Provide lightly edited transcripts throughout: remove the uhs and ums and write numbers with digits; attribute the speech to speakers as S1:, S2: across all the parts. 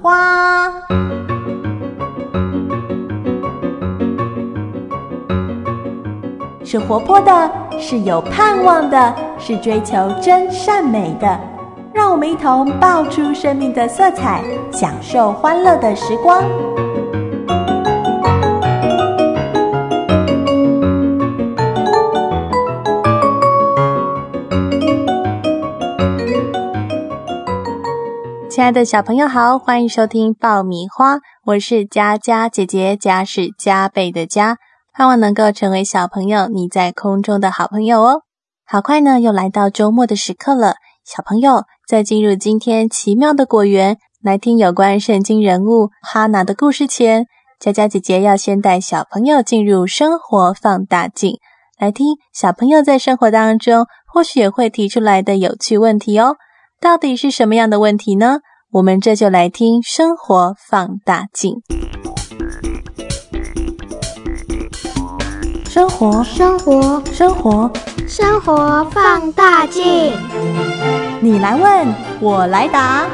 S1: 花。是活泼的，是有盼望的，是追求真善美的。让我们一同爆出生命的色彩，享受欢乐的时光。亲爱的小朋友好，欢迎收听爆米花，我是佳佳姐姐，佳是加倍的佳，盼望能够成为小朋友你在空中的好朋友哦。好快呢，又来到周末的时刻了，小朋友在进入今天奇妙的果园来听有关圣经人物哈拿的故事前，佳佳姐姐要先带小朋友进入生活放大镜，来听小朋友在生活当中或许也会提出来的有趣问题哦。到底是什么样的问题呢？我们这就来听生活放大镜。生活
S2: 放大镜。
S1: 你来问，我来答。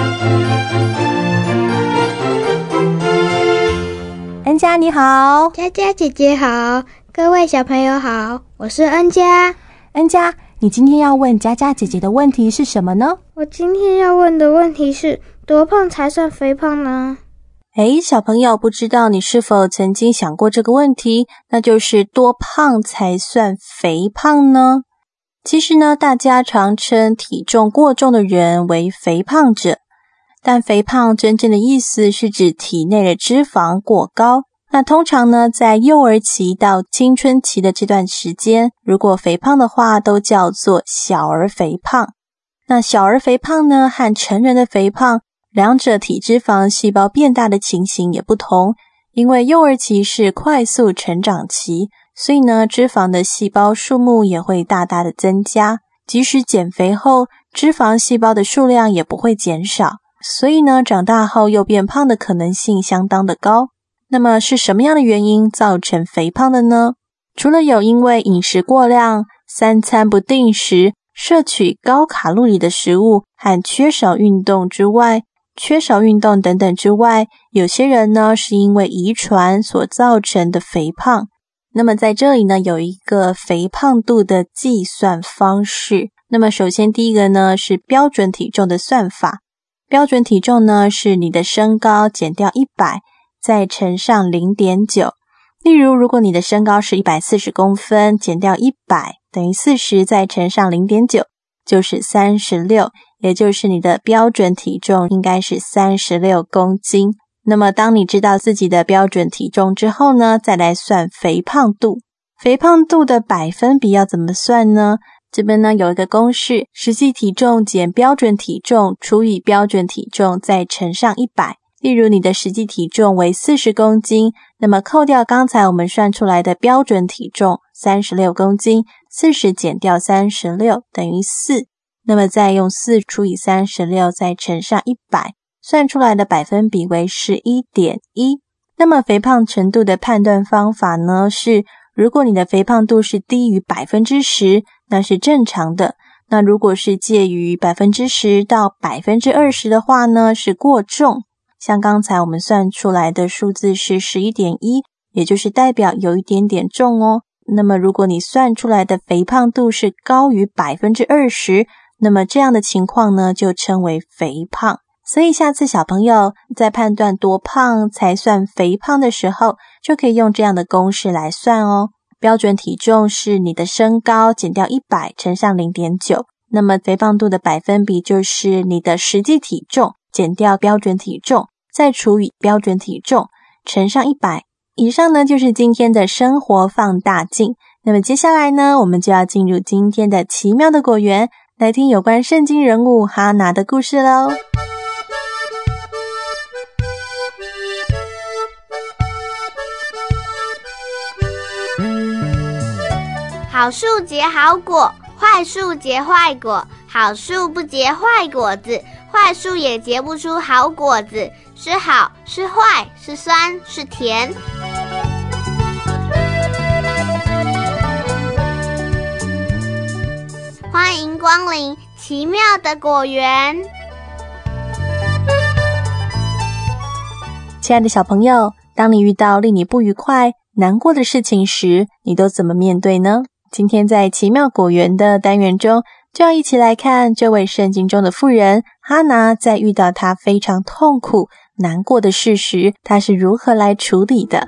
S1: 恩佳你好。
S2: 佳佳姐姐好，各位小朋友好，我是恩佳。
S1: 恩佳，你今天要问佳佳姐姐的问题是什么呢？
S2: 我今天要问的问题是，多胖才算肥胖呢？
S1: 小朋友，不知道你是否曾经想过这个问题，那就是多胖才算肥胖呢？其实呢，大家常称体重过重的人为肥胖者，但肥胖真正的意思是指体内的脂肪过高。那通常呢，在幼儿期到青春期的这段时间，如果肥胖的话，都叫做小儿肥胖。那小儿肥胖呢，和成人的肥胖，两者体脂肪细胞变大的情形也不同。因为幼儿期是快速成长期，所以呢，脂肪的细胞数目也会大大的增加。即使减肥后，脂肪细胞的数量也不会减少，所以呢，长大后又变胖的可能性相当的高。那么是什么样的原因造成肥胖的呢？除了有因为饮食过量、三餐不定时、摄取高卡路里的食物和缺少运动等等之外，有些人呢是因为遗传所造成的肥胖。那么在这里呢，有一个肥胖度的计算方式。那么首先第一个呢是标准体重的算法。标准体重呢是你的身高减掉100再乘上 0.9。 例如，如果你的身高是140公分，减掉100等于40，再乘上 0.9 就是36，也就是你的标准体重应该是36公斤。那么当你知道自己的标准体重之后呢，再来算肥胖度。肥胖度的百分比要怎么算呢？这边呢有一个公式，实际体重减标准体重除以标准体重再乘上100。例如你的实际体重为40公斤，那么扣掉刚才我们算出来的标准体重36公斤，40减掉36等于4，那么再用4除以36再乘上100，算出来的百分比为 11.1。 那么肥胖程度的判断方法呢是，如果你的肥胖度是低于 10%， 那是正常的，那如果是介于 10% 到 20% 的话呢，是过重。像刚才我们算出来的数字是 11.1， 也就是代表有一点点重哦。那么如果你算出来的肥胖度是高于 20%， 那么这样的情况呢就称为肥胖。所以下次小朋友在判断多胖才算肥胖的时候，就可以用这样的公式来算哦。标准体重是你的身高减掉100乘上 0.9， 那么肥胖度的百分比就是你的实际体重减掉标准体重再除以标准体重乘上100。以上呢就是今天的生活放大镜。那么接下来呢，我们就要进入今天的奇妙的果园，来听有关圣经人物哈拿的故事咯。
S2: 好树结好果，坏树结坏果，好树不结坏果子，坏树也结不出好果子，是好是坏，是酸是甜。欢迎光临奇妙的果园。
S1: 亲爱的小朋友，当你遇到令你不愉快、难过的事情时，你都怎么面对呢？今天在奇妙果园的单元中，就要一起来看这位圣经中的妇人哈拿，在遇到她非常痛苦、难过的事时，她是如何来处理的。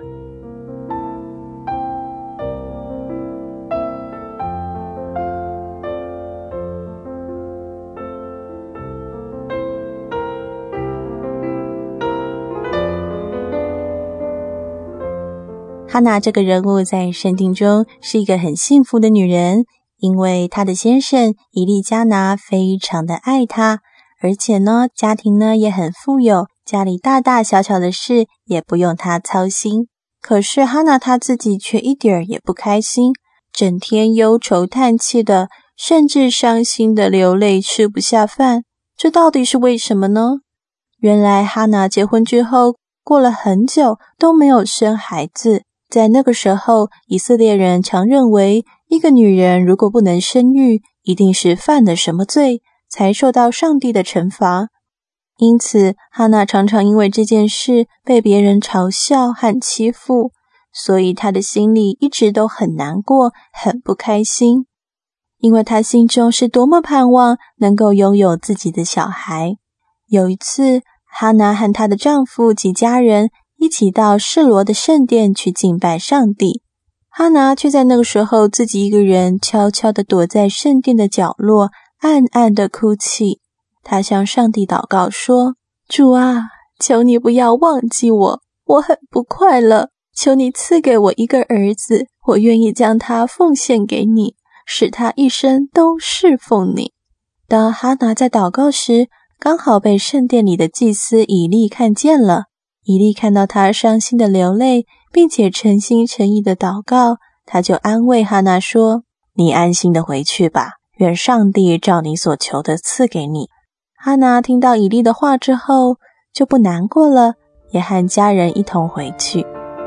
S1: 哈拿这个人物在圣经中是一个很幸福的女人，因为她的先生以利加拿非常的爱她，而且呢，家庭呢也很富有，家里大大小小的事也不用她操心。可是哈拿她自己却一点儿也不开心，整天忧愁叹气的，甚至伤心的流泪，吃不下饭。这到底是为什么呢？原来哈拿结婚之后，过了很久都没有生孩子。在那个时候，以色列人常认为，一个女人如果不能生育，一定是犯了什么罪，才受到上帝的惩罚。因此，哈拿常常因为这件事被别人嘲笑和欺负，所以她的心里一直都很难过，很不开心。因为她心中是多么盼望能够拥有自己的小孩。有一次，哈拿和她的丈夫及家人一起到示罗的圣殿去敬拜上帝，哈拿却在那个时候自己一个人悄悄地躲在圣殿的角落，暗暗地哭泣。她向上帝祷告说：主啊，求你不要忘记我，我很不快乐，求你赐给我一个儿子，我愿意将他奉献给你，使他一生都侍奉你。当哈拿在祷告时，刚好被圣殿里的祭司以利看见了。以利看到他伤心的流泪，并且诚心诚意的祷告，他就安慰哈拿说：你安心的回去吧，愿上帝照你所求的赐给你。哈拿听到以利的话之后，就不难过了，也和家人一同回去。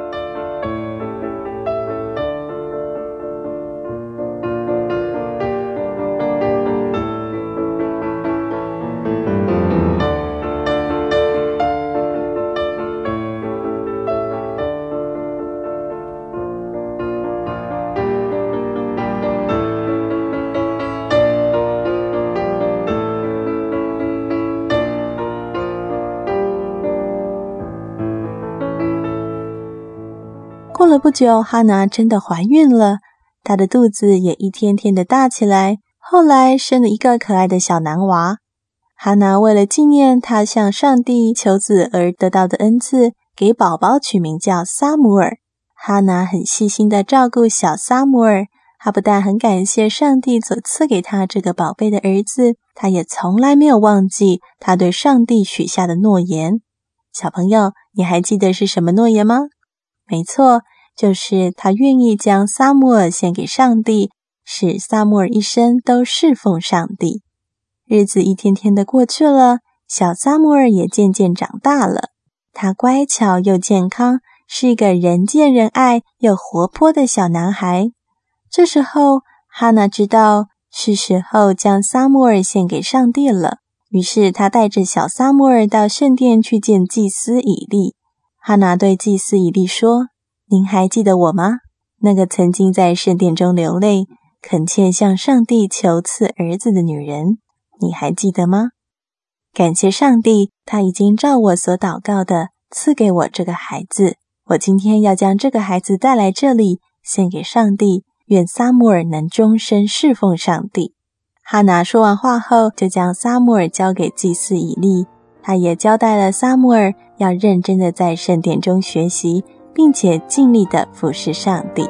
S1: 过了不久，哈拿真的怀孕了，她的肚子也一天天的大起来，后来生了一个可爱的小男娃。哈拿为了纪念她向上帝求子而得到的恩赐，给宝宝取名叫撒母耳。哈拿很细心的照顾小撒母耳，她不但很感谢上帝所赐给她这个宝贝的儿子，她也从来没有忘记她对上帝许下的诺言。小朋友，你还记得是什么诺言吗？没错，就是他愿意将撒母耳献给上帝，使撒母耳一生都侍奉上帝。日子一天天的过去了，小撒母耳也渐渐长大了。他乖巧又健康，是一个人见人爱又活泼的小男孩。这时候，哈拿知道是时候将撒母耳献给上帝了，于是他带着小撒母耳到圣殿去见祭司以利。哈拿对祭司以利说：您还记得我吗？那个曾经在圣殿中流泪，恳切向上帝求赐儿子的女人，你还记得吗？感谢上帝，他已经照我所祷告的赐给我这个孩子，我今天要将这个孩子带来这里，献给上帝，愿撒母耳能终身侍奉上帝。哈拿说完话后，就将撒母耳交给祭司以利，他也交代了撒母耳要认真的在圣殿中学习，并且尽力的服侍上帝。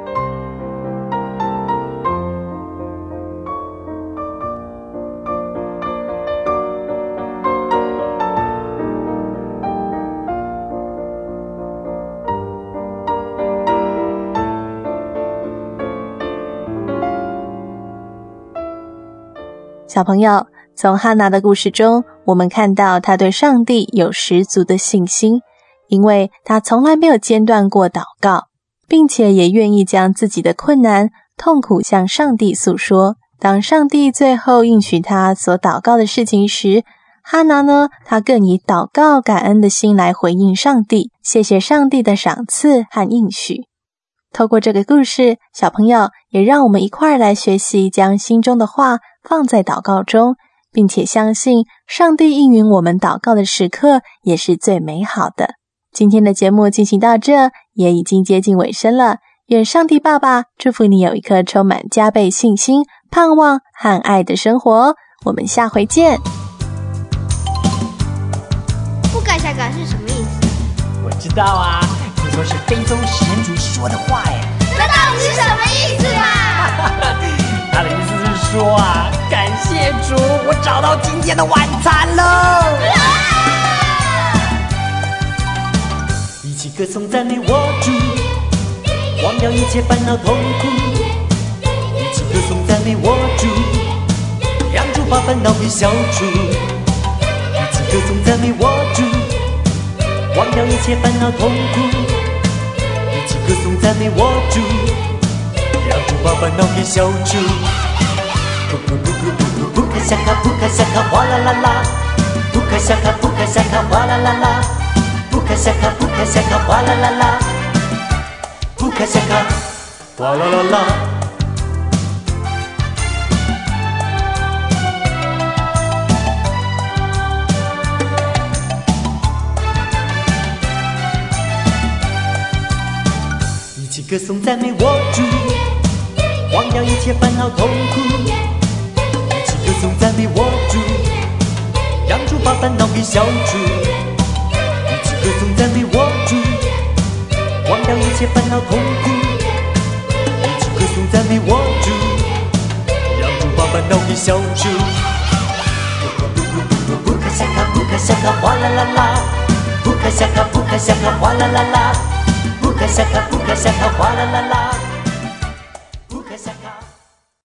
S1: 小朋友，从哈拿的故事中，我们看到她对上帝有十足的信心，因为她从来没有间断过祷告，并且也愿意将自己的困难、痛苦向上帝诉说。当上帝最后应许她所祷告的事情时， 哈拿呢，她更以祷告感恩的心来回应上帝，谢谢上帝的赏赐和应许。透过这个故事，小朋友也让我们一块儿来学习将心中的话放在祷告中，并且相信上帝应允我们祷告的时刻也是最美好的。今天的节目进行到这，也已经接近尾声了。愿上帝爸爸祝福你有一颗充满加倍信心、盼望和爱的生活哦。我们下回见。
S2: 不改下改是什么意思？
S3: 我知道啊，听说是非洲神主说的话耶。
S2: 那到底是什么意思嘛？
S3: 他的意思是说啊，感谢主，我找到今天的晚餐了。一起歌颂赞美我主，忘掉一切烦恼痛苦。一起歌颂赞美我主，让主把烦恼给消除。一起歌颂赞美我主，忘掉一切烦恼痛苦。一起歌颂赞美我主，让主把烦恼给消除。布布布布布布卡夏卡布卡夏卡哗啦啦啦，布卡夏卡布卡夏卡哗啦啦啦，布卡夏卡布卡夏卡哗啦啦啦，布卡夏卡哗啦啦啦。一起歌颂赞美我主，忘掉一切烦恼痛苦。一起歌颂赞美我主，让主把烦恼给消除。一起歌颂赞美我主，忘掉一切烦恼痛苦。一起歌颂赞美我主，让主把烦恼给消除。布卡夏卡布卡夏卡哗啦啦啦，布卡夏卡布卡夏卡哗啦啦啦，布卡夏卡布卡夏卡哗啦啦啦。